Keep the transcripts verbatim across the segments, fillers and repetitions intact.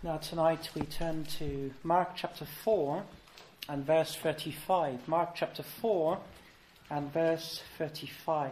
Now tonight we turn to Mark chapter four and verse thirty-five. Mark chapter four and verse thirty-five.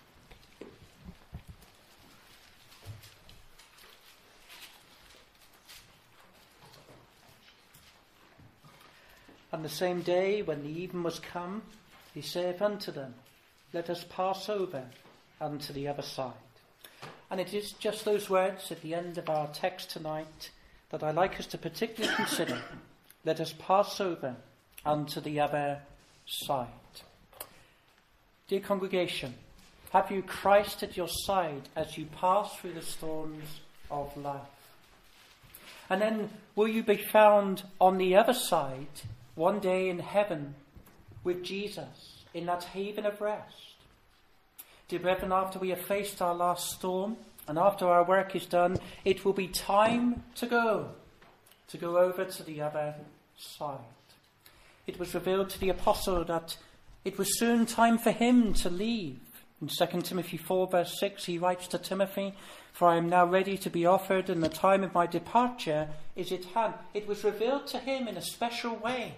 And the same day when the even was come, he saith unto them, Let us pass over unto the other side. And it is just those words at the end of our text tonight that I like us to particularly consider. Let us pass over unto the other side. Dear congregation, have you Christ at your side as you pass through the storms of life? And then will you be found on the other side one day in heaven with Jesus in that haven of rest? Dear brethren, after we have faced our last storm and after our work is done, it will be time to go, to go over to the other side. It was revealed to the apostle that it was soon time for him to leave. In Second Timothy four verse six he writes to Timothy, For I am now ready to be offered, and the time of my departure is at hand. It was revealed to him in a special way.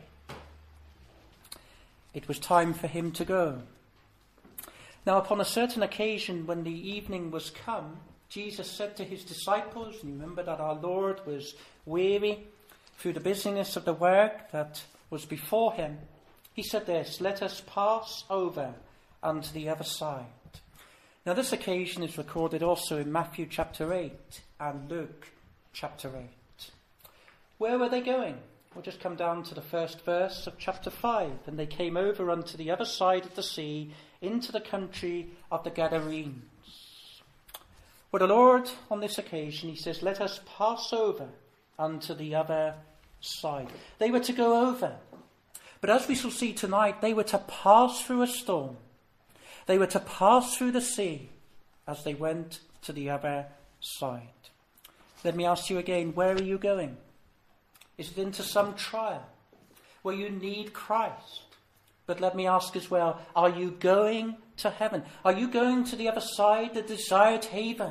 It was time for him to go. Now upon a certain occasion when the evening was come, Jesus said to his disciples, and you remember that our Lord was weary through the busyness of the work that was before him. He said this, Let us pass over unto the other side. Now this occasion is recorded also in Matthew chapter eight and Luke chapter eight. Where were they going? We'll just come down to the first verse of chapter five. And they came over unto the other side of the sea, into the country of the Gadarenes. Well, the Lord, on this occasion, he says, Let us pass over unto the other side. They were to go over. But as we shall see tonight, they were to pass through a storm. They were to pass through the sea as they went to the other side. Let me ask you again, where are you going? Is it into some trial where you need Christ? But let me ask as well, are you going to heaven? Are you going to the other side, the desired haven?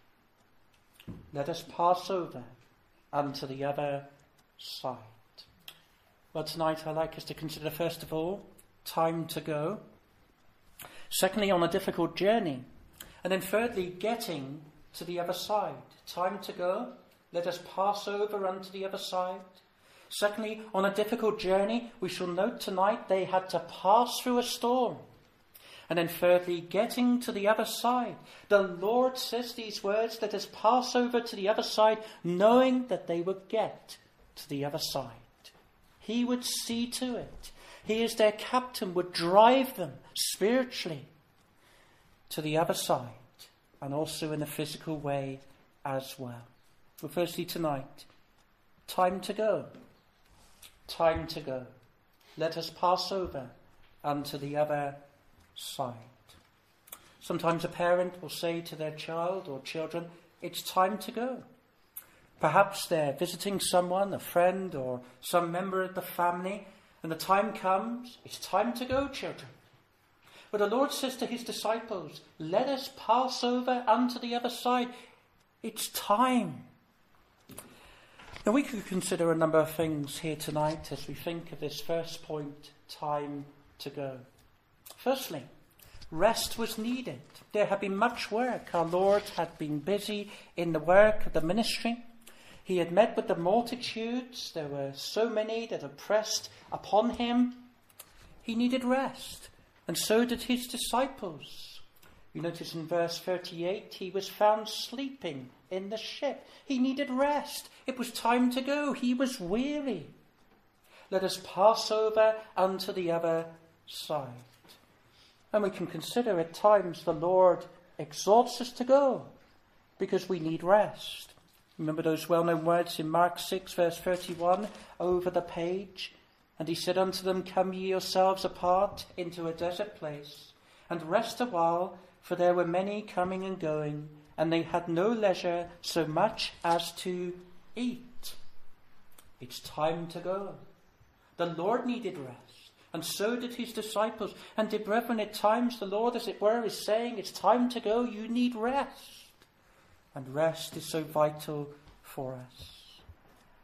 Let us pass over unto the other side. Well, tonight I'd like us to consider, first of all, time to go. Secondly, on a difficult journey. And then thirdly, getting to the other side. Time to go. Let us pass over unto the other side. Secondly, on a difficult journey, we shall note tonight they had to pass through a storm. And then thirdly, getting to the other side. The Lord says these words, Let us pass over to the other side, knowing that they would get to the other side. He would see to it. He as their captain would drive them spiritually to the other side, and also in a physical way as well. Well, firstly tonight, time to go. Time to go. Let us pass over unto the other side. Sometimes a parent will say to their child or children, It's time to go. Perhaps they're visiting someone, a friend or some member of the family, and the time comes, it's time to go, children. But the Lord says to his disciples, Let us pass over unto the other side. It's time. Now we could consider a number of things here tonight as we think of this first point, time to go. Firstly, rest was needed. There had been much work. Our Lord had been busy in the work of the ministry. He had met with the multitudes. There were so many that had pressed upon him. He needed rest, and so did his disciples. You notice in verse thirty-eight, he was found sleeping in the ship. He needed rest. It was time to go. He was weary. Let us pass over unto the other side. And we can consider at times the Lord exhorts us to go because we need rest. Remember those well-known words in Mark six, verse thirty-one, over the page? And he said unto them, Come ye yourselves apart into a desert place, and rest a while, for there were many coming and going, and they had no leisure so much as to eat. It's time to go. The Lord needed rest, and so did his disciples. And dear brethren, at times the Lord, as it were, is saying, It's time to go, you need rest. And rest is so vital for us.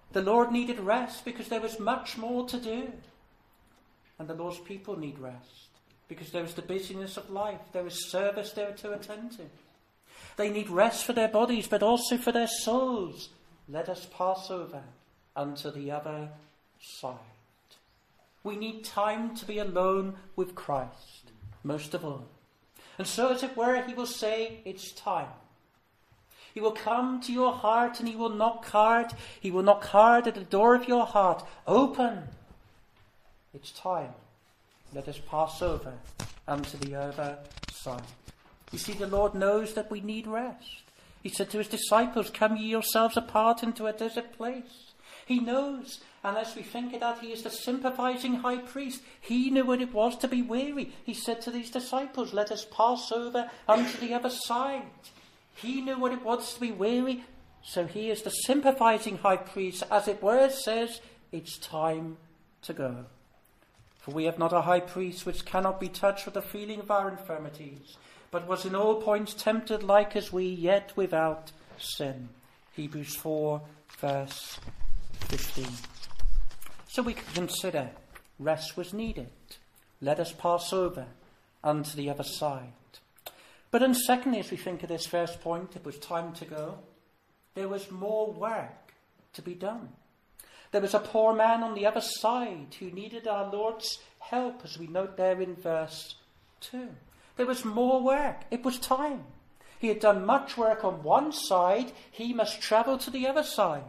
The Lord needed rest because there was much more to do. And the Lord's people need rest because there is the busyness of life. There is service there to attend to. They need rest for their bodies, but also for their souls. Let us pass over unto the other side. We need time to be alone with Christ, most of all. And so, as it were, he will say, it's time. He will come to your heart and he will knock hard. He will knock hard at the door of your heart. Open. It's time. Let us pass over unto the other side. You see, the Lord knows that we need rest. He said to his disciples, come ye yourselves apart into a desert place. He knows, and as we think of that, he is the sympathizing high priest. He knew what it was to be weary. He said to these disciples, let us pass over unto the other side. He knew what it was to be weary, so he is the sympathizing high priest. As it were, says, it's time to go. For we have not a high priest which cannot be touched with the feeling of our infirmities, but was in all points tempted like as we, yet without sin. Hebrews four, verse fifteen. So we can consider rest was needed. Let us pass over unto the other side. But then secondly, as we think of this first point, it was time to go. There was more work to be done. There was a poor man on the other side who needed our Lord's help, as we note there in verse two. There was more work. It was time. He had done much work on one side. He must travel to the other side.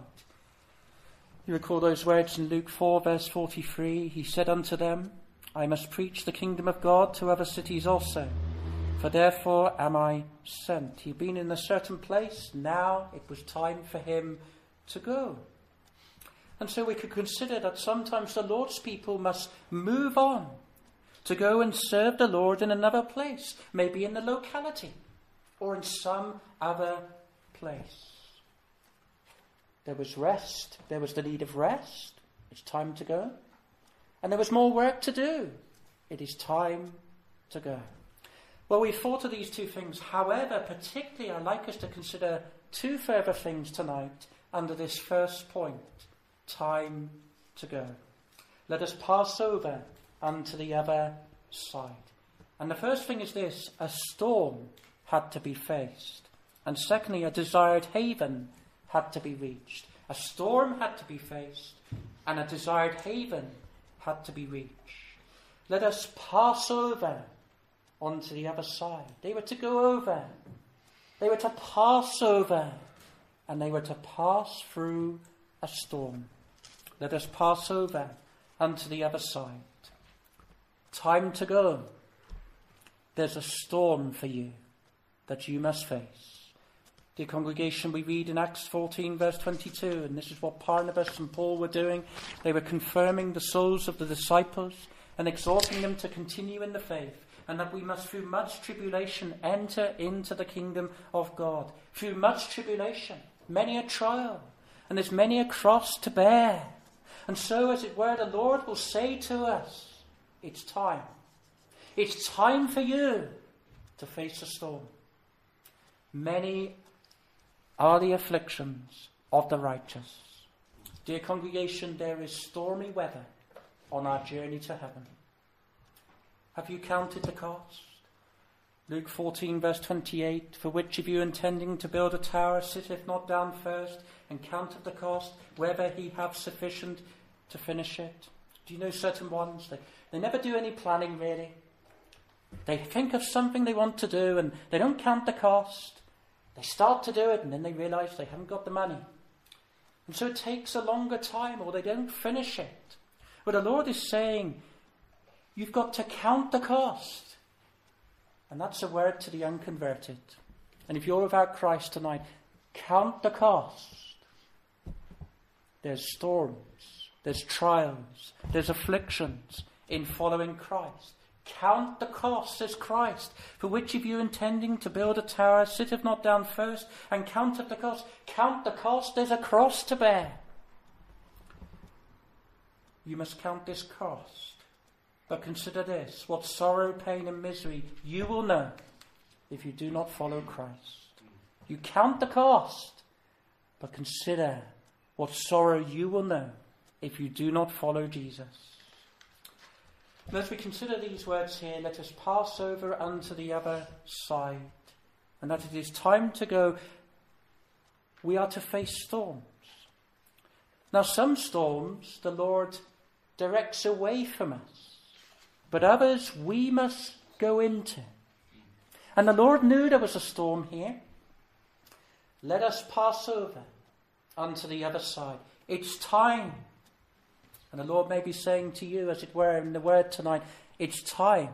You recall those words in Luke four, verse forty-three. He said unto them, I must preach the kingdom of God to other cities also, for therefore am I sent. He'd been in a certain place. Now it was time for him to go. And so we could consider that sometimes the Lord's people must move on to go and serve the Lord in another place, maybe in the locality or in some other place. There was rest. There was the need of rest. It's time to go. And there was more work to do. It is time to go. Well, we've thought of these two things. However, particularly I'd like us to consider two further things tonight under this first point. Time to go. Let us pass over unto the other side. And the first thing is this: a storm had to be faced. And secondly, a desired haven had to be reached. A storm had to be faced, and a desired haven had to be reached. Let us pass over onto the other side. They were to go over. They were to pass over, and they were to pass through a storm. Let us pass over unto the other side. Time to go. There's a storm for you that you must face. Dear congregation, we read in Acts fourteen, verse twenty-two, and this is what Barnabas and Paul were doing. They were confirming the souls of the disciples and exhorting them to continue in the faith, and that we must, through much tribulation, enter into the kingdom of God. Through much tribulation, many a trial, and there's many a cross to bear. And so, as it were, the Lord will say to us, it's time. It's time for you to face a storm. Many are the afflictions of the righteous. Dear congregation, there is stormy weather on our journey to heaven. Have you counted the cost? Luke fourteen, verse twenty-eight, for which of you intending to build a tower sitteth not down first and counteth the cost, whether he have sufficient to finish it? Do you know certain ones? They, they never do any planning, really. They think of something they want to do and they don't count the cost. They start to do it and then they realize they haven't got the money. And so it takes a longer time, or they don't finish it. But the Lord is saying, you've got to count the cost. And that's a word to the unconverted. And if you're without Christ tonight, count the cost. There's storms, there's trials, there's afflictions in following Christ. Count the cost, says Christ. For which of you intending to build a tower sitteth not down first and counteth the cost? Count the cost, there's a cross to bear. You must count this cost. But consider this: what sorrow, pain and misery you will know if you do not follow Christ. You count the cost, but consider what sorrow you will know if you do not follow Jesus. And as we consider these words here, let us pass over unto the other side, and that it is time to go. We are to face storms. Now, some storms the Lord directs away from us, but others we must go into. And the Lord knew there was a storm here. Let us pass over unto the other side. It's time. And the Lord may be saying to you, as it were, in the word tonight, it's time.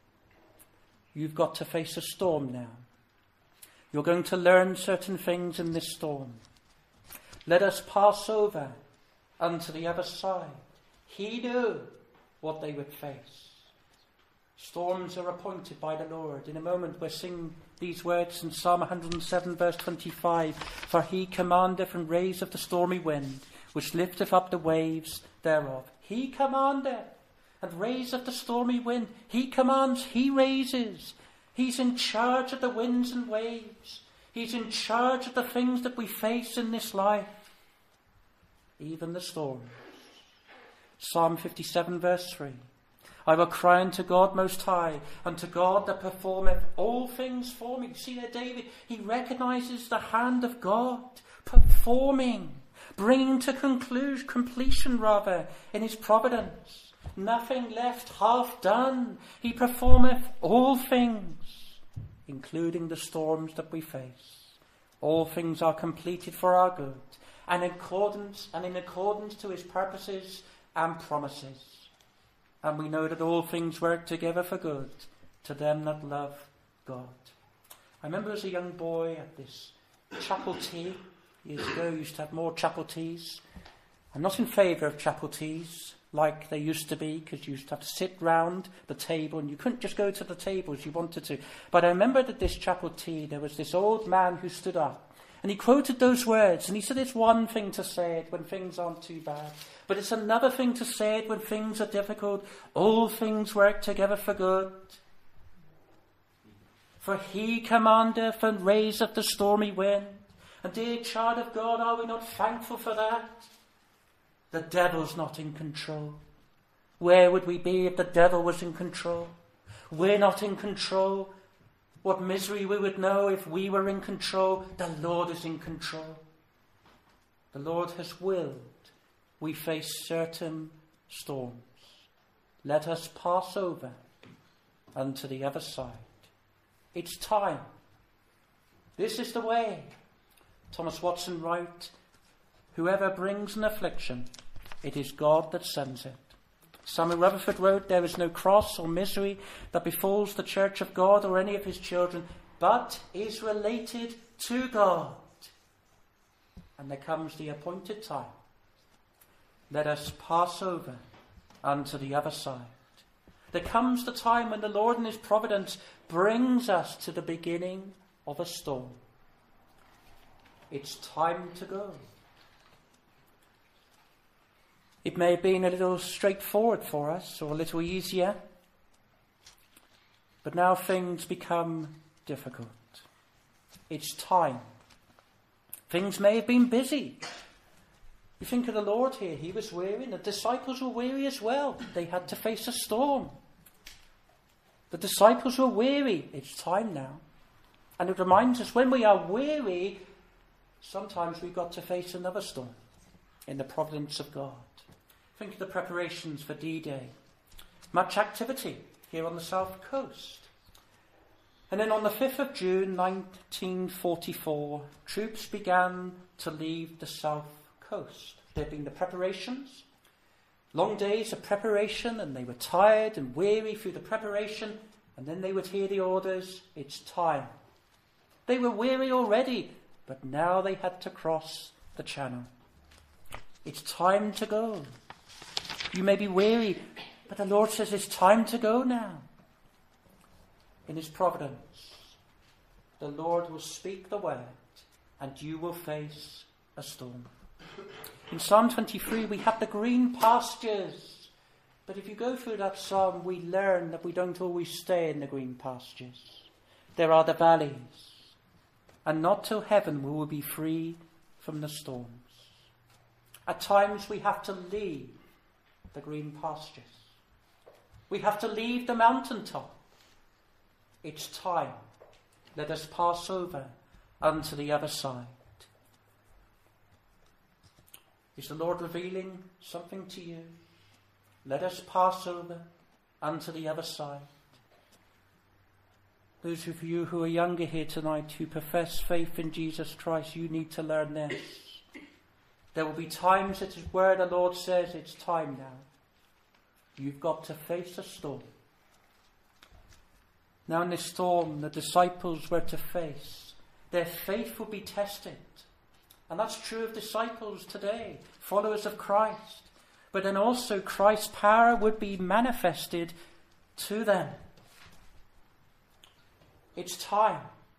You've got to face a storm now. You're going to learn certain things in this storm. Let us pass over unto the other side. He knew what they would face. Storms are appointed by the Lord. In a moment we'll sing these words in Psalm one hundred seven verse twenty-five. For he commandeth and raiseth the stormy wind, which lifteth up the waves thereof. He commandeth and raiseth the stormy wind. He commands, he raises. He's in charge of the winds and waves. He's in charge of the things that we face in this life. Even the storms. Psalm fifty-seven verse three. I will cry unto God most high, unto God that performeth all things for me. See there, David, he recognizes the hand of God performing, bringing to conclusion, completion rather, in his providence. Nothing left half done. He performeth all things, including the storms that we face. All things are completed for our good, and in accordance and in accordance to his purposes and promises. And we know that all things work together for good to them that love God. I remember as a young boy at this chapel tea years ago. We used to have more chapel teas. I'm not in favour of chapel teas like they used to be, because you used to have to sit round the table and you couldn't just go to the table as you wanted to. But I remember that this chapel tea, there was this old man who stood up and he quoted those words, and he said it's one thing to say it when things aren't too bad, but it's another thing to say it when things are difficult. All things work together for good. For he commandeth and raiseth the stormy wind. And dear child of God, are we not thankful for that? The devil's not in control. Where would we be if the devil was in control? We're not in control. What misery we would know if we were in control. The Lord is in control. The Lord has willed we face certain storms. Let us pass over unto the other side. It's time. This is the way. Thomas Watson wrote, whoever brings an affliction, it is God that sends it. Samuel Rutherford wrote, there is no cross or misery that befalls the church of God or any of his children, but is related to God. And there comes the appointed time. Let us pass over unto the other side. There comes the time when the Lord in his providence brings us to the beginning of a storm. It's time to go. It may have been a little straightforward for us, or a little easier, but now things become difficult. It's time. Things may have been busy. You think of the Lord here, he was weary, and the disciples were weary as well. They had to face a storm. The disciples were weary. It's time now. And it reminds us, when we are weary, sometimes we've got to face another storm in the providence of God. Think of the preparations for D-Day. Much activity here on the south coast. And then on the fifth of June nineteen forty-four, troops began to leave the south coast. There had been the preparations, long days of preparation, and they were tired and weary through the preparation, and then they would hear the orders, it's time. They were weary already, but now they had to cross the channel. It's time to go. You may be weary, but the Lord says it's time to go now. In his providence, the Lord will speak the word, and you will face a storm. In Psalm twenty-three, we have the green pastures. But if you go through that psalm, we learn that we don't always stay in the green pastures. There are the valleys. And not till heaven will we be free from the storms. At times we have to leave the green pastures. We have to leave the mountaintop. It's time. Let us pass over unto the other side. Is the Lord revealing something to you? Let us pass over unto the other side. Those of you who are younger here tonight, who profess faith in Jesus Christ, you need to learn this. There will be times it is where the Lord says it's time now. You've got to face a storm. Now in this storm, the disciples were to face. Their faith will be tested. And that's true of disciples today, followers of Christ. But then also Christ's power would be manifested to them. It's time.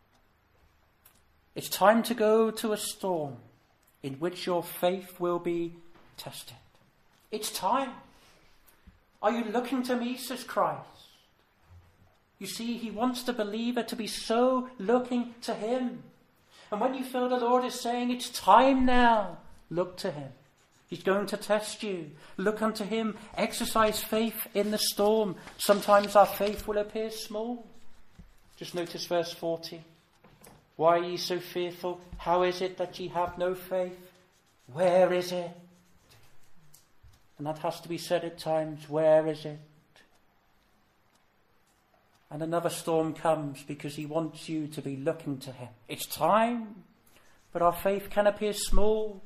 It's time to go to a storm in which your faith will be tested. It's time. Are you looking to me, says Christ? You see, he wants the believer to be so looking to him. And when you feel the Lord is saying, it's time now, look to him. He's going to test you. Look unto him. Exercise faith in the storm. Sometimes our faith will appear small. Just notice verse forty. Why are ye so fearful? How is it that ye have no faith? Where is it? And that has to be said at times. Where is it? And another storm comes because he wants you to be looking to him. It's time, but our faith can appear small.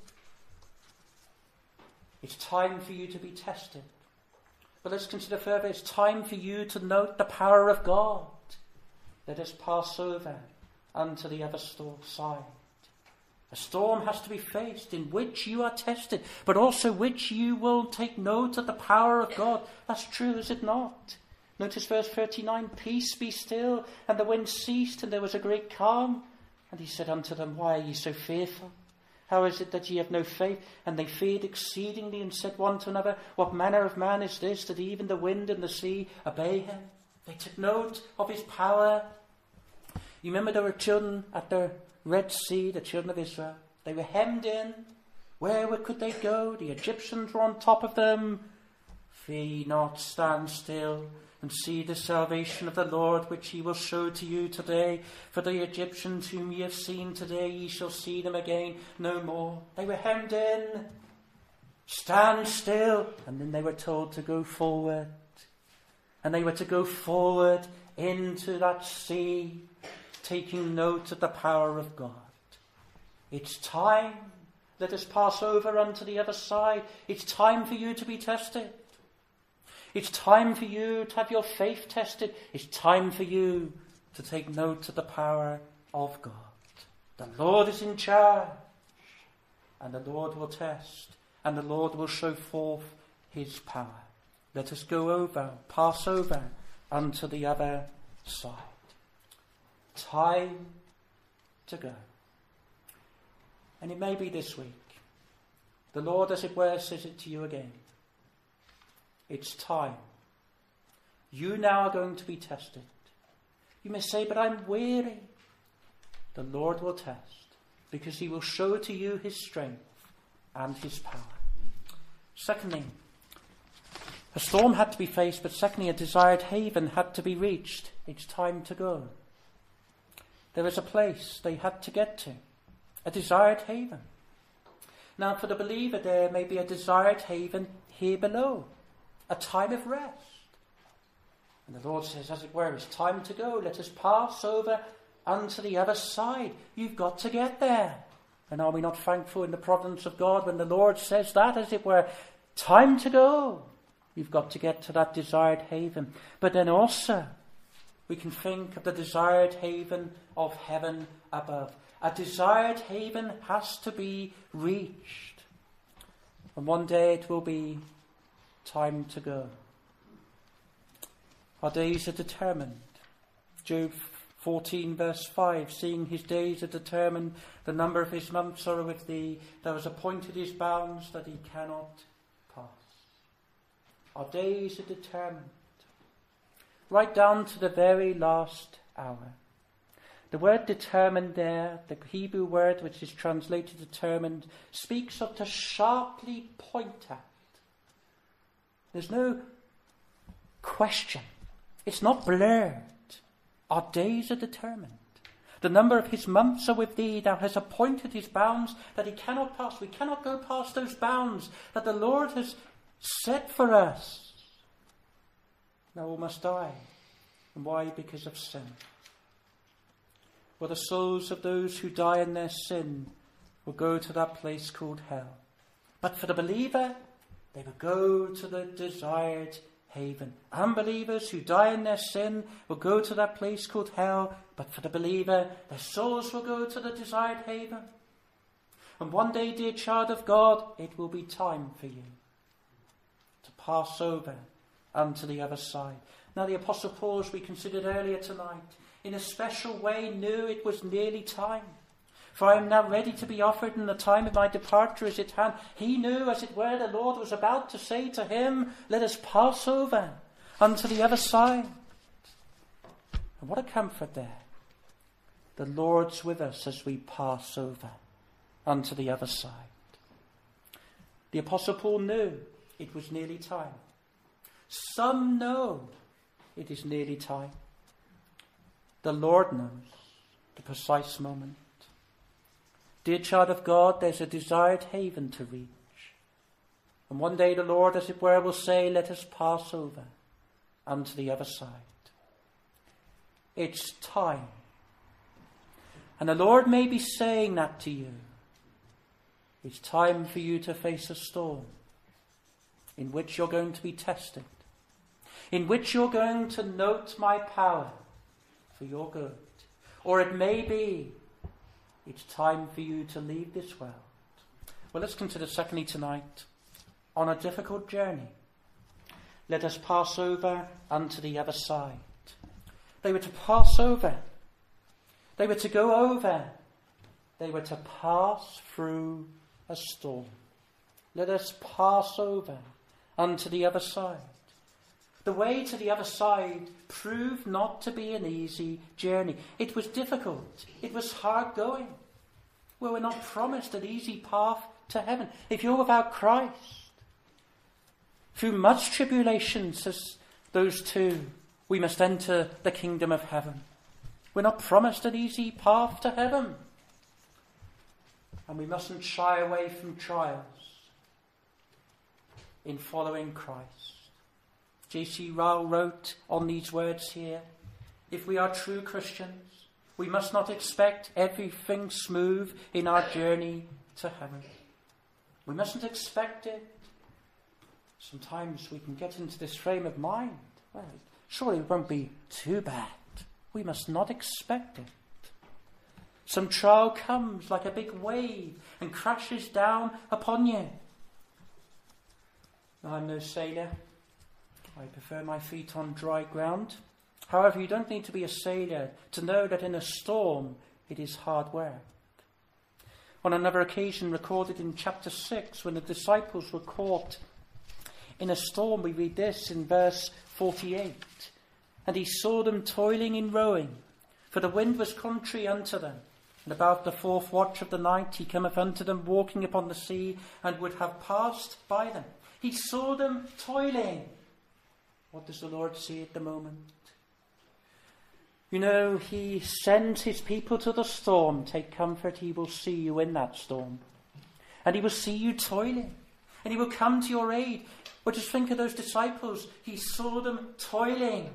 It's time for you to be tested. But let's consider further, it's time for you to note the power of God. Let us pass over unto the other side. A storm has to be faced in which you are tested, but also which you will take note of the power of God. That's true, is it not? Notice verse thirty-nine, peace be still, and the wind ceased, and there was a great calm. And he said unto them, why are ye so fearful? How is it that ye have no faith? And they feared exceedingly, and said one to another, what manner of man is this, that even the wind and the sea obey him? They took note of his power. You remember there were children at the Red Sea, the children of Israel. They were hemmed in. Where could they go? The Egyptians were on top of them. Fear ye not, stand still, and see the salvation of the Lord, which he will show to you today. For the Egyptians whom ye have seen today, ye shall see them again no more. They were hemmed in. Stand still. And then they were told to go forward. And they were to go forward into that sea, taking note of the power of God. It's time. Let us pass over unto the other side. It's time for you to be tested. It's time for you to have your faith tested. It's time for you to take note of the power of God. The Lord is in charge, and the Lord will test, and the Lord will show forth his power. Let us go over, pass over unto the other side. Time to go. And it may be this week. The Lord, as it were, says it to you again. It's time. You now are going to be tested. You may say, but I'm weary. The Lord will test, because he will show to you his strength and his power. Secondly, a storm had to be faced, but secondly, a desired haven had to be reached. It's time to go. There is a place they had to get to, a desired haven. Now, for the believer, there may be a desired haven here below, a time of rest. And the Lord says, as it were, it's time to go. Let us pass over unto the other side. You've got to get there. And are we not thankful in the providence of God when the Lord says that, as it were, time to go? You've got to get to that desired haven. But then also, we can think of the desired haven of heaven above. A desired haven has to be reached. And one day it will be time to go. Our days are determined. Job fourteen verse five, seeing his days are determined, the number of his months are with thee, thou hast appointed his bounds that he cannot pass. Our days are determined, right down to the very last hour. The word determined there, the Hebrew word which is translated determined, speaks of to sharply point at. There's no question. It's not blurred. Our days are determined. The number of his months are with thee. Thou hast appointed his bounds that he cannot pass. We cannot go past those bounds that the Lord has set for us. Now all must die. And why? Because of sin. Well, the souls of those who die in their sin will go to that place called hell. But for the believer, they will go to the desired haven. Unbelievers who die in their sin will go to that place called hell. But for the believer, their souls will go to the desired haven. And one day, dear child of God, it will be time for you to pass over unto the other side. Now the Apostle Paul, as we considered earlier tonight, in a special way knew it was nearly time. For I am now ready to be offered, and the time of my departure is at hand. He knew, as it were, the Lord was about to say to him, let us pass over unto the other side. And what a comfort there. The Lord's with us as we pass over unto the other side. The Apostle Paul knew it was nearly time. Some know it is nearly time. The Lord knows the precise moment. Dear child of God, there's a desired haven to reach. And one day the Lord, as it were, will say, let us pass over unto the other side. It's time. And the Lord may be saying that to you. It's time for you to face a storm in which you're going to be tested, in which you're going to note my power for your good. Or it may be it's time for you to leave this world. Well, let's consider secondly tonight, on a difficult journey, let us pass over unto the other side. They were to pass over. They were to go over. They were to pass through a storm. Let us pass over unto the other side. The way to the other side proved not to be an easy journey. It was difficult. It was hard going. Well, we're not promised an easy path to heaven. If you're without Christ, through much tribulation, says those two, we must enter the kingdom of heaven. We're not promised an easy path to heaven. And we mustn't shy away from trials in following Christ. J C Ryle wrote on these words here, if we are true Christians, we must not expect everything smooth in our journey to heaven. We mustn't expect it. Sometimes we can get into this frame of mind. Well, surely it won't be too bad. We must not expect it. Some trial comes like a big wave and crashes down upon you. Now, I'm no sailor. I prefer my feet on dry ground. However, you don't need to be a sailor to know that in a storm it is hard work. On another occasion recorded in chapter six, when the disciples were caught in a storm, we read this in verse forty-eight. And he saw them toiling in rowing, for the wind was contrary unto them. And about the fourth watch of the night he cometh unto them, walking upon the sea, and would have passed by them. He saw them toiling. What does the Lord see at the moment? You know, he sends his people to the storm. Take comfort, he will see you in that storm. And he will see you toiling. And he will come to your aid. But just think of those disciples. He saw them toiling.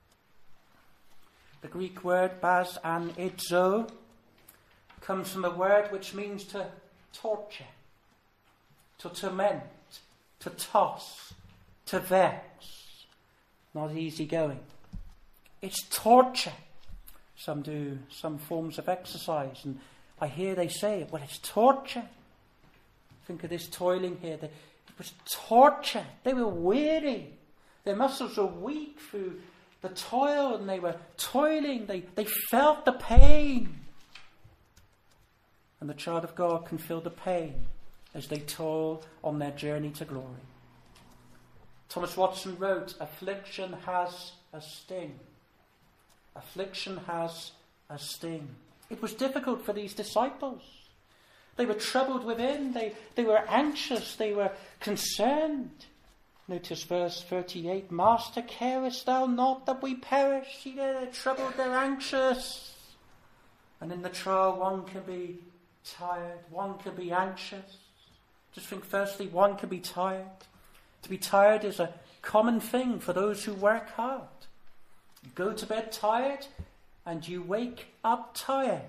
The Greek word bas an idzo comes from a word which means to torture, to torment, to toss, to vex. Not easy going. It's torture. Some do some forms of exercise, and I hear they say, well, it's torture. Think of this toiling here. It was torture. They were weary. Their muscles were weak through the toil, and they were toiling. They, they felt the pain. And the child of God can feel the pain as they toil on their journey to glory. Thomas Watson wrote, affliction has a sting. Affliction has a sting. It was difficult for these disciples. They were troubled within. They, they were anxious. They were concerned. Notice verse thirty-eight. Master, carest thou not that we perish? See, they're troubled, they're anxious. And in the trial, one can be tired. One can be anxious. Just think firstly, one can be tired. To be tired is a common thing for those who work hard. You go to bed tired and you wake up tired.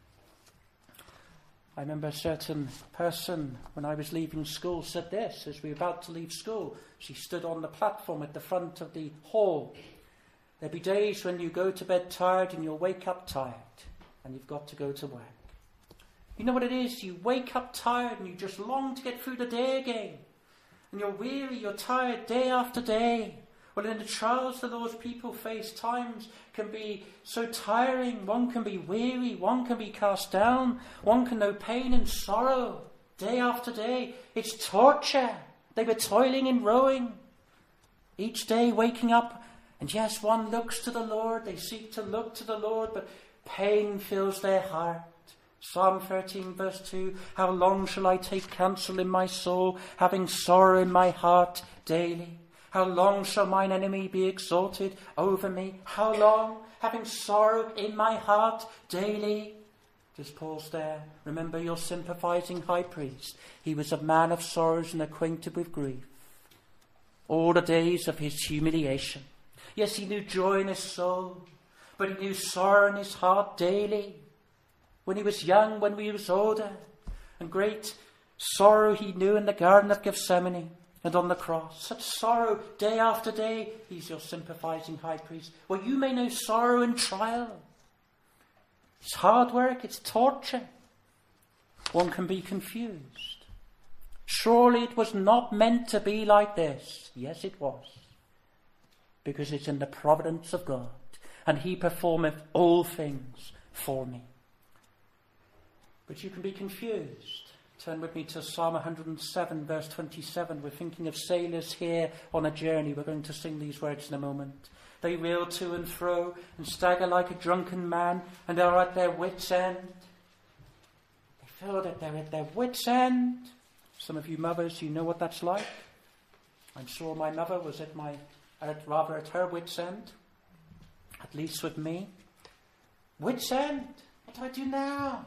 I remember a certain person, when I was leaving school, said this as we were about to leave school. She stood on the platform at the front of the hall. There'll be days when you go to bed tired and you'll wake up tired and you've got to go to work. You know what it is? You wake up tired and you just long to get through the day again. And you're weary, you're tired day after day. Well, in the trials that those people face, times can be so tiring. One can be weary, one can be cast down, one can know pain and sorrow day after day. It's torture. They were toiling and rowing, each day waking up. And yes, one looks to the Lord, they seek to look to the Lord, but pain fills their heart. Psalm thirteen verse two, how long shall I take counsel in my soul, having sorrow in my heart daily? How long shall mine enemy be exalted over me? How long, having sorrow in my heart daily? Just pause there. Remember your sympathizing high priest. He was a man of sorrows and acquainted with grief. All the days of his humiliation. Yes, he knew joy in his soul, but he knew sorrow in his heart daily. When he was young, when he was older, and great sorrow he knew in the Garden of Gethsemane and on the cross. Such sorrow day after day. He's your sympathizing high priest. Well, you may know sorrow and trial. It's hard work, it's torture. One can be confused. Surely it was not meant to be like this. Yes, it was. Because it's in the providence of God, and he performeth all things for me. But you can be confused. Turn with me to Psalm one hundred seven, verse twenty-seven. We're thinking of sailors here on a journey. We're going to sing these words in a moment. They reel to and fro and stagger like a drunken man and are at their wits' end. They feel that they're at their wits' end. Some of you mothers, you know what that's like. I'm sure my mother was at my, at, rather at her wits' end. At least with me. Wits' end? What do I do now?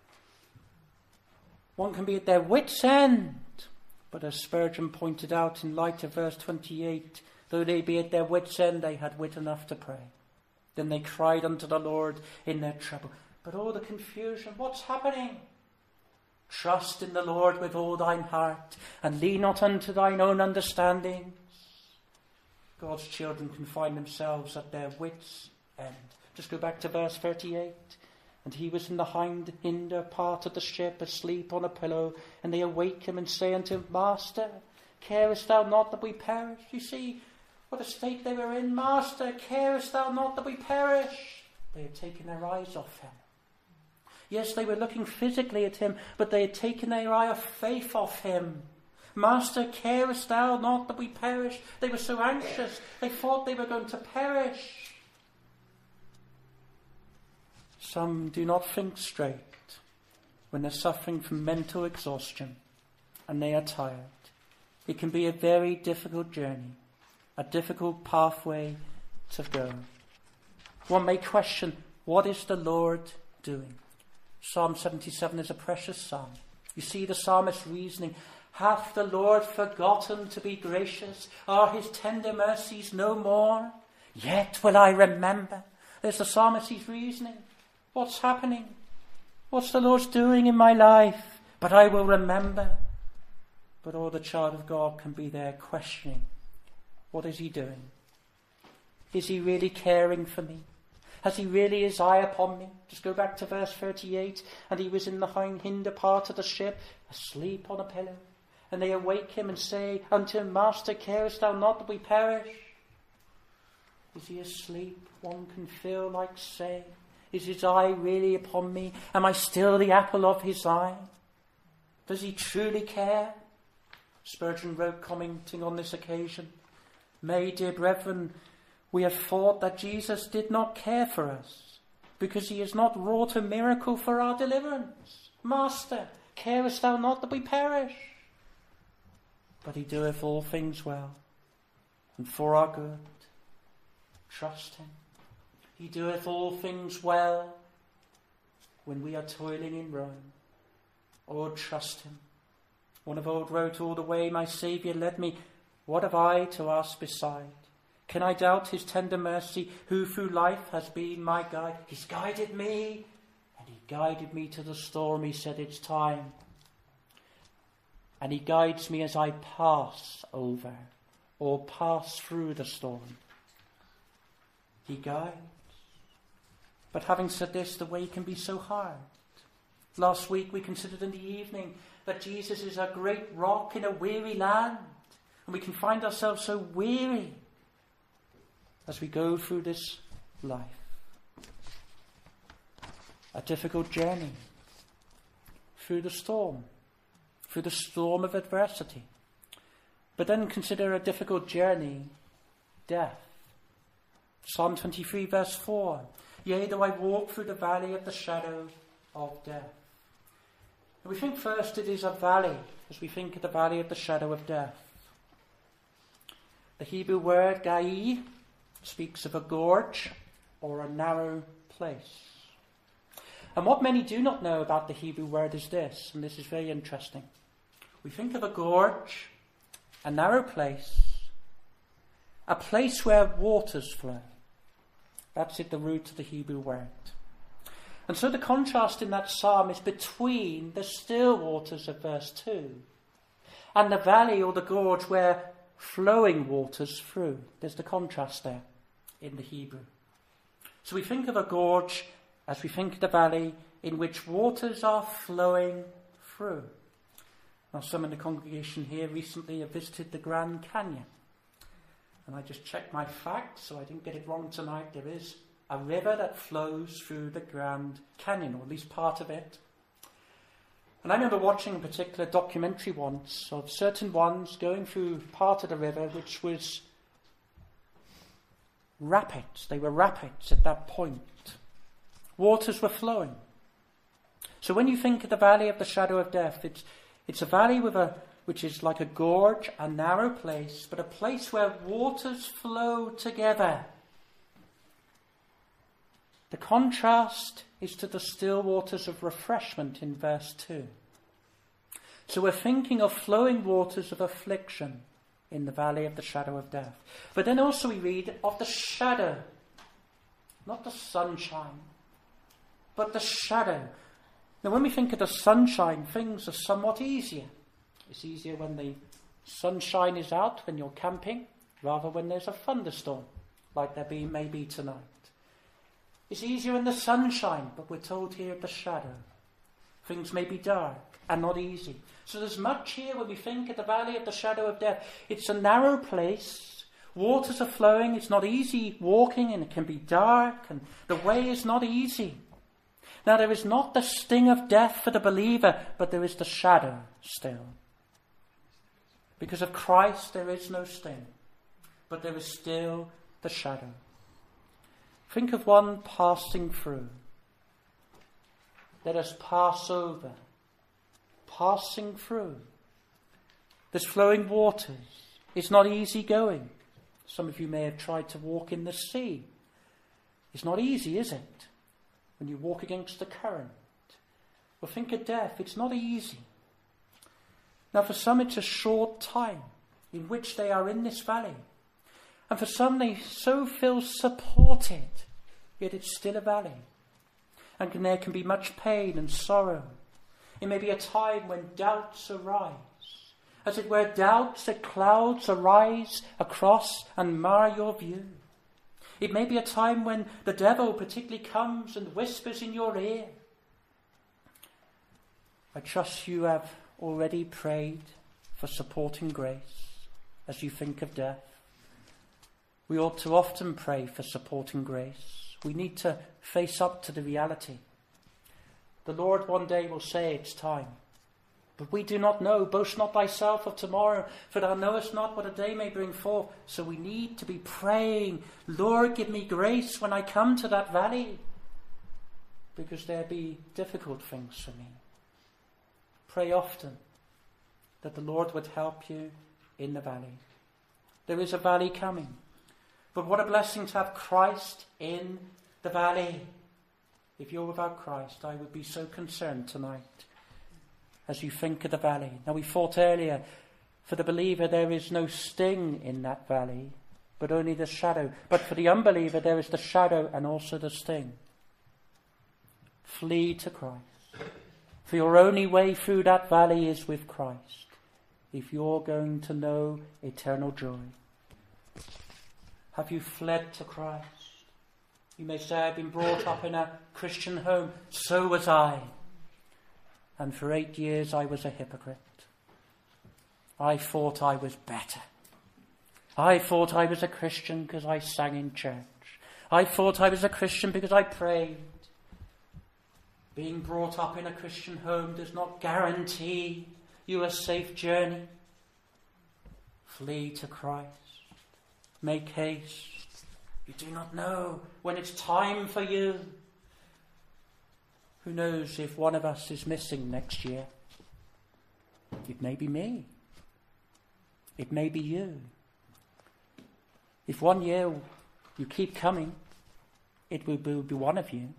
One can be at their wits' end. But as Spurgeon pointed out in light of verse twenty-eight, though they be at their wits' end, they had wit enough to pray. Then they cried unto the Lord in their trouble. But all the confusion, what's happening? Trust in the Lord with all thine heart, and lean not unto thine own understandings. God's children can find themselves at their wits' end. Just go back to verse thirty-eight. And he was in the hind hinder part of the ship, asleep on a pillow. And they awake him and say unto him, Master, carest thou not that we perish? You see what a state they were in. Master, carest thou not that we perish? They had taken their eyes off him. Yes, they were looking physically at him, but they had taken their eye of faith off him. Master, carest thou not that we perish? They were so anxious. They thought they were going to perish. Some do not think straight when they're suffering from mental exhaustion and they are tired. It can be a very difficult journey, a difficult pathway to go. One may question, what is the Lord doing? Psalm seventy-seven is a precious psalm. You see the psalmist's reasoning. Hath the Lord forgotten to be gracious? Are his tender mercies no more? Yet will I remember. There's the psalmist's reasoning. What's happening? What's the Lord doing in my life? But I will remember. But all the child of God can be there questioning. What is he doing? Is he really caring for me? Has he really his eye upon me? Just go back to verse thirty-eight. And he was in the hind hinder part of the ship, asleep on a pillow. And they awake him and say unto him, Master, carest thou not that we perish? Is he asleep? One can feel like saying, is his eye really upon me? Am I still the apple of his eye? Does he truly care? Spurgeon wrote, commenting on this occasion, May, dear brethren, we have thought that Jesus did not care for us, because he has not wrought a miracle for our deliverance. Master, carest thou not that we perish? But he doeth all things well, and for our good. Trust him. He doeth all things well when we are toiling in Rome. Oh, trust him. One of old wrote, all the way my Saviour led me. What have I to ask beside? Can I doubt his tender mercy, who through life has been my guide? He's guided me, and he guided me to the storm. He said, it's time. And he guides me as I pass over or pass through the storm. He guides. But having said this, the way can be so hard. Last week we considered in the evening that Jesus is a great rock in a weary land. And we can find ourselves so weary as we go through this life. A difficult journey through the storm, through the storm of adversity. But then consider a difficult journey, death. Psalm twenty-three verse four. Yea, though I walk through the valley of the shadow of death. And we think first it is a valley, as we think of the valley of the shadow of death. The Hebrew word gai speaks of a gorge or a narrow place. And what many do not know about the Hebrew word is this, and this is very interesting. We think of a gorge, a narrow place, a place where waters flow. That's it, the root of the Hebrew word. And so the contrast in that psalm is between the still waters of verse two and the valley or the gorge where flowing waters through. There's the contrast there in the Hebrew. So we think of a gorge as we think of the valley in which waters are flowing through. Now, some in the congregation here recently have visited the Grand Canyon. And I just checked my facts, so I didn't get it wrong tonight. There is a river that flows through the Grand Canyon, or at least part of it. And I remember watching a particular documentary once of certain ones going through part of the river which was rapids. They were rapids at that point. Waters were flowing. So when you think of the valley of the shadow of death, it's it's a valley with a which is like a gorge, a narrow place, but a place where waters flow together. The contrast is to the still waters of refreshment in verse two. So we're thinking of flowing waters of affliction in the valley of the shadow of death. But then also we read of the shadow, not the sunshine, but the shadow. Now when we think of the sunshine, things are somewhat easier. It's easier when the sunshine is out, when you're camping, rather when there's a thunderstorm, like there be, may be tonight. It's easier in the sunshine, but we're told here of the shadow. Things may be dark and not easy. So there's much here when we think of the valley of the shadow of death. It's a narrow place. Waters are flowing. It's not easy walking, and it can be dark, and the way is not easy. Now there is not the sting of death for the believer, but there is the shadow still. Because of Christ there is no sting, but there is still the shadow. Think of one passing through. Let us pass over, passing through. There's flowing waters. It's not easy going. Some of you may have tried to walk in the sea. It's not easy, is it? When you walk against the current. Well, think of death. It's not easy. Now, for some, it's a short time in which they are in this valley. And for some, they so feel supported, yet it's still a valley. And there can be much pain and sorrow. It may be a time when doubts arise. As it were, doubts as clouds arise across and mar your view. It may be a time when the devil particularly comes and whispers in your ear. I trust you have already prayed for supporting grace as you think of death. We ought to often pray for supporting grace. We need to face up to the reality. The Lord one day will say it's time. But we do not know. Boast not thyself of tomorrow, for thou knowest not what a day may bring forth. So we need to be praying, Lord, give me grace when I come to that valley. because there be difficult things for me. Pray often that the Lord would help you in the valley. There is a valley coming. But what a blessing to have Christ in the valley. If you're without Christ, I would be so concerned tonight as you think of the valley. Now, we thought earlier, for the believer there is no sting in that valley, but only the shadow. But for the unbeliever there is the shadow and also the sting. Flee to Christ. For your only way through that valley is with Christ, if you're going to know eternal joy. Have you fled to Christ? You may say, I've been brought up in a Christian home. So was I. And for eight years I was a hypocrite. I thought I was better. I thought I was a Christian because I sang in church. I thought I was a Christian because I prayed. Being brought up in a Christian home does not guarantee you a safe journey. Flee to Christ. Make haste. You do not know when it's time for you. Who knows if one of us is missing next year? It may be me. It may be you. If one year you keep coming, it will be one of you.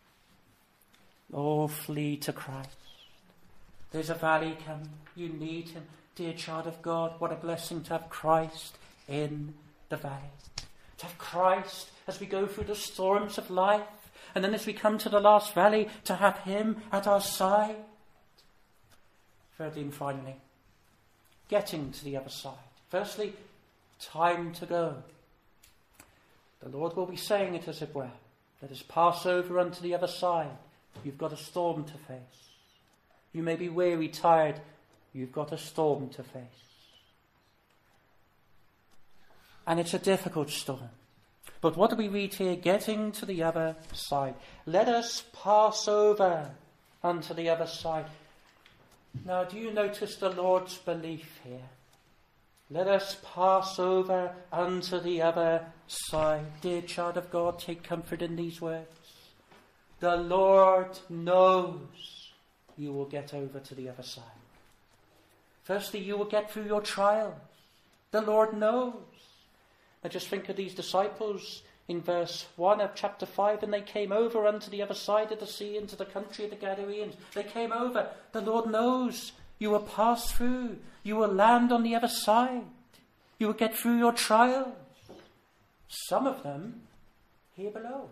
Oh, flee to Christ. There's a valley coming. You need him. Dear child of God, what a blessing to have Christ in the valley. To have Christ as we go through the storms of life. And then as we come to the last valley, to have him at our side. Thirdly and finally, getting to the other side. Firstly, time to go. The Lord will be saying it as it were. Let us pass over unto the other side. You've got a storm to face. You may be weary, tired. You've got a storm to face. And it's a difficult storm. But what do we read here? Getting to the other side. Let us pass over unto the other side. Now, do you notice the Lord's belief here? Let us pass over unto the other side. Dear child of God, take comfort in these words. The Lord knows you will get over to the other side. Firstly, you will get through your trials. The Lord knows. Now just think of these disciples in verse one of chapter five. And they came over unto the other side of the sea, into the country of the Gadarenes. They came over. The Lord knows you will pass through. You will land on the other side. You will get through your trials. Some of them here below.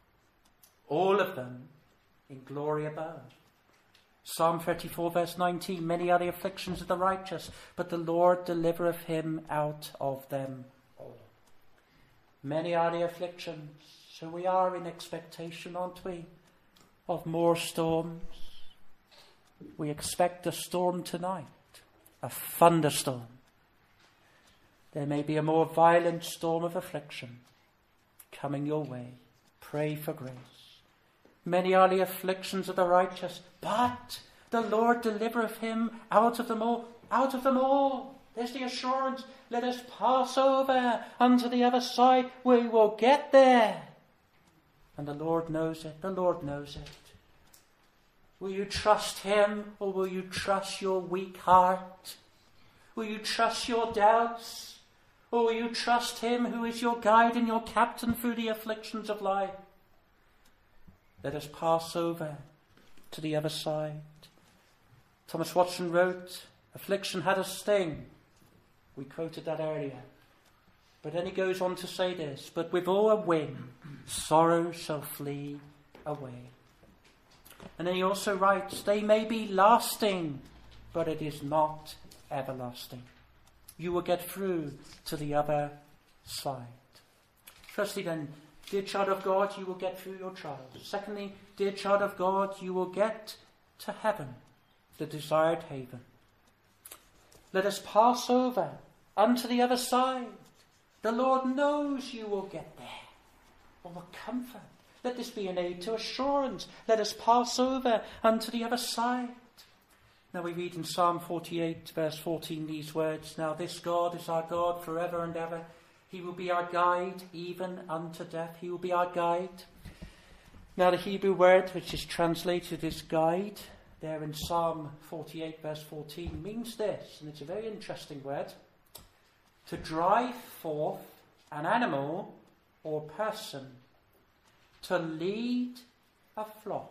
All of them in glory above. Psalm thirty-four verse nineteen. Many are the afflictions of the righteous, but the Lord delivereth him out of them all. Many are the afflictions. So we are in expectation, aren't we, of more storms. We expect a storm tonight. A thunderstorm. There may be a more violent storm of affliction coming your way. Pray for grace. Many are the afflictions of the righteous, but the Lord delivereth him out of them all. Out of them all. There's the assurance. Let us pass over unto the other side. We will get there. And the Lord knows it. The Lord knows it. Will you trust him, or will you trust your weak heart? Will you trust your doubts? Or will you trust him who is your guide and your captain through the afflictions of life? Let us pass over to the other side. Thomas Watson wrote, affliction had a sting. We quoted that earlier. But then he goes on to say this, but with all a wing, sorrow shall flee away. And then he also writes, they may be lasting, but it is not everlasting. You will get through to the other side. Firstly then, dear child of God, you will get through your trials. Secondly, dear child of God, you will get to heaven, the desired haven. Let us pass over unto the other side. The Lord knows you will get there. Oh, what comfort. Let this be an aid to assurance. Let us pass over unto the other side. Now we read in Psalm forty-eight, verse fourteen, these words. Now this God is our God forever and ever. He will be our guide even unto death. He will be our guide. Now the Hebrew word which is translated as guide there in Psalm forty-eight verse fourteen means this, and it's a very interesting word: to drive forth an animal or person, to lead a flock.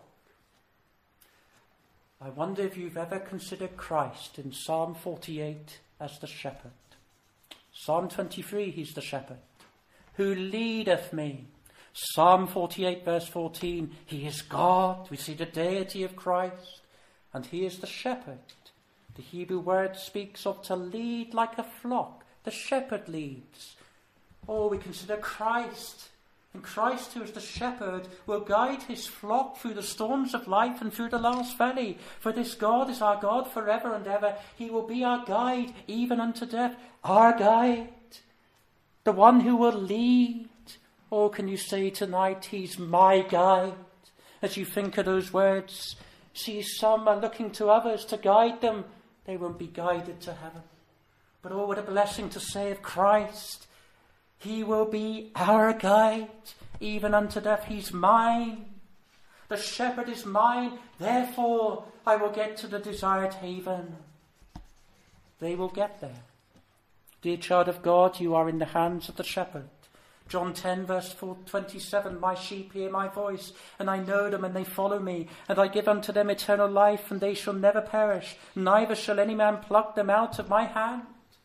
I wonder if you've ever considered Christ in Psalm forty-eight as the shepherd. Psalm twenty-three, he's the shepherd. Who leadeth me? Psalm forty-eight verse fourteen, he is God. We see the deity of Christ. And he is the shepherd. The Hebrew word speaks of to lead like a flock. The shepherd leads. Oh, we consider Christ. And Christ, who is the shepherd, will guide his flock through the storms of life and through the last valley. For this God is our God forever and ever. He will be our guide even unto death. Our guide. The one who will lead. Oh, can you say tonight, he's my guide? As you think of those words, see, some are looking to others to guide them. They won't be guided to heaven. But oh, what a blessing to say of Christ. He will be our guide, even unto death. He's mine. The shepherd is mine. Therefore, I will get to the desired haven. They will get there. Dear child of God, you are in the hands of the shepherd. John ten verse twenty-seven, my sheep hear my voice, and I know them, and they follow me, and I give unto them eternal life, and they shall never perish, neither shall any man pluck them out of my hand.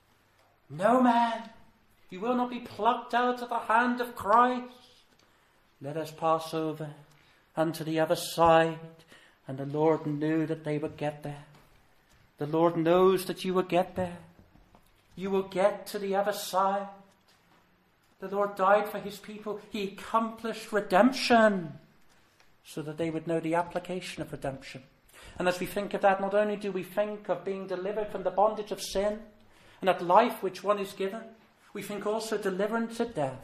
No man. You will not be plucked out of the hand of Christ. Let us pass over unto the other side. And the Lord knew that they would get there. The Lord knows that you will get there. You will get to the other side. The Lord died for his people. He accomplished redemption so that they would know the application of redemption. And as we think of that, not only do we think of being delivered from the bondage of sin and that life which one is given, we think also deliverance to death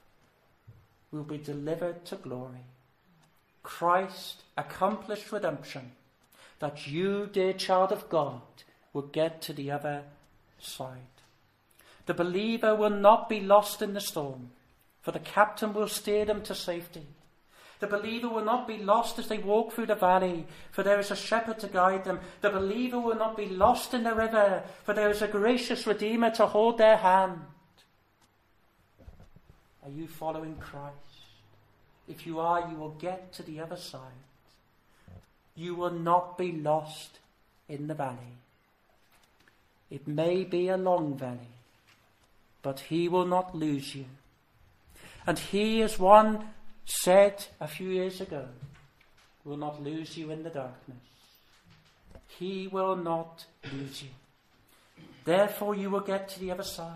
will be delivered to glory. Christ accomplished redemption, that you, dear child of God, will get to the other side. The believer will not be lost in the storm, for the captain will steer them to safety. The believer will not be lost as they walk through the valley, for there is a shepherd to guide them. The believer will not be lost in the river, for there is a gracious Redeemer to hold their hand. Are you following Christ? If you are, you will get to the other side. You will not be lost in the valley. It may be a long valley, but he will not lose you. And he, as one said a few years ago, will not lose you in the darkness. He will not lose you. Therefore you will get to the other side.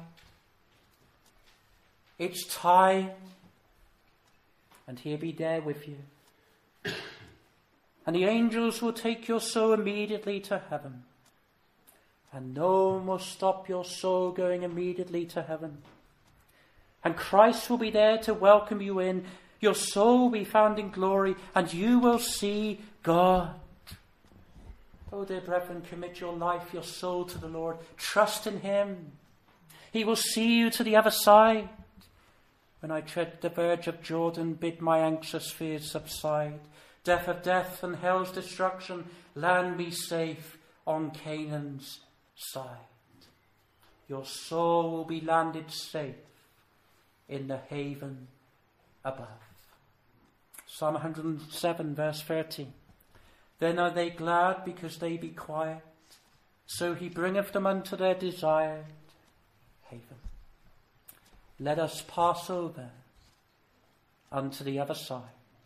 It's time, and he'll be there with you. And the angels will take your soul immediately to heaven. And no one will stop your soul going immediately to heaven. And Christ will be there to welcome you in. Your soul will be found in glory, and you will see God. Oh, dear brethren, commit your life, your soul to the Lord. Trust in him. He will see you to the other side. When I tread the verge of Jordan, bid my anxious fears subside. Death of death and hell's destruction, land me safe on Canaan's side. Your soul will be landed safe in the haven above. Psalm one hundred seven verse thirty. Then are they glad because they be quiet. So he bringeth them unto their desired haven. Let us pass over unto the other side.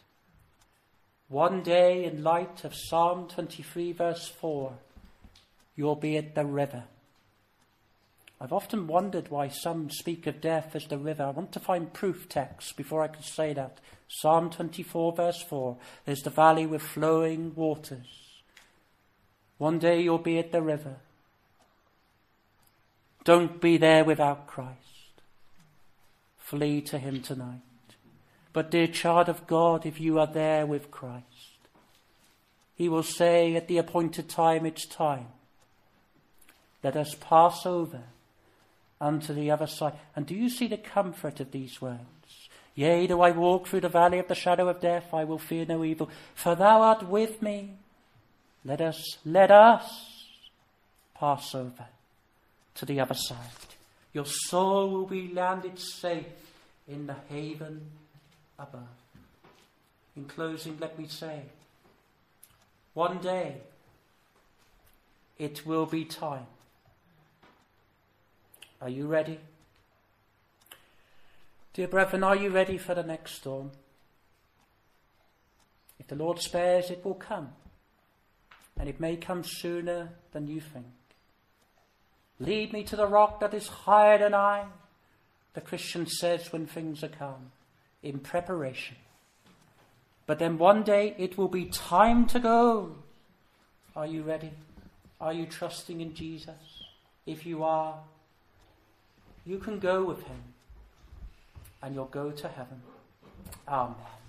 One day, in light of Psalm twenty-three verse four, you'll be at the river. I've often wondered why some speak of death as the river. I want to find proof texts before I can say that. Psalm twenty-four verse four, there's the valley with flowing waters. One day you'll be at the river. Don't be there without Christ. Flee to him tonight. But dear child of God, if you are there with Christ, he will say at the appointed time, it's time. Let us pass over unto the other side. And do you see the comfort of these words? Yea, though I walk through the valley of the shadow of death, I will fear no evil, for thou art with me. Let us, let us pass over to the other side. Your soul will be landed safe in the haven above. In closing, let me say, one day it will be time. Are you ready? Dear brethren, are you ready for the next storm? If the Lord spares, it will come. And it may come sooner than you think. Lead me to the rock that is higher than I, the Christian says when things are calm, in preparation. But then one day it will be time to go. Are you ready? Are you trusting in Jesus? If you are, you can go with him and you'll go to heaven. Amen.